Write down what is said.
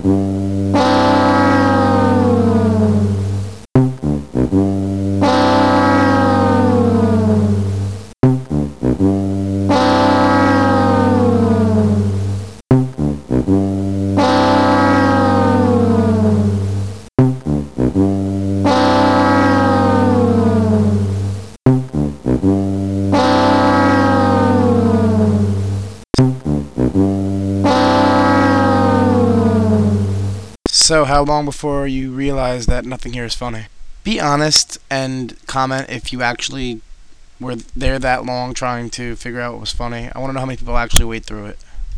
So, how long before you realize that nothing here is funny? Be honest and comment if you actually were there that long trying to figure out what was funny. I want to know how many people actually wait through it.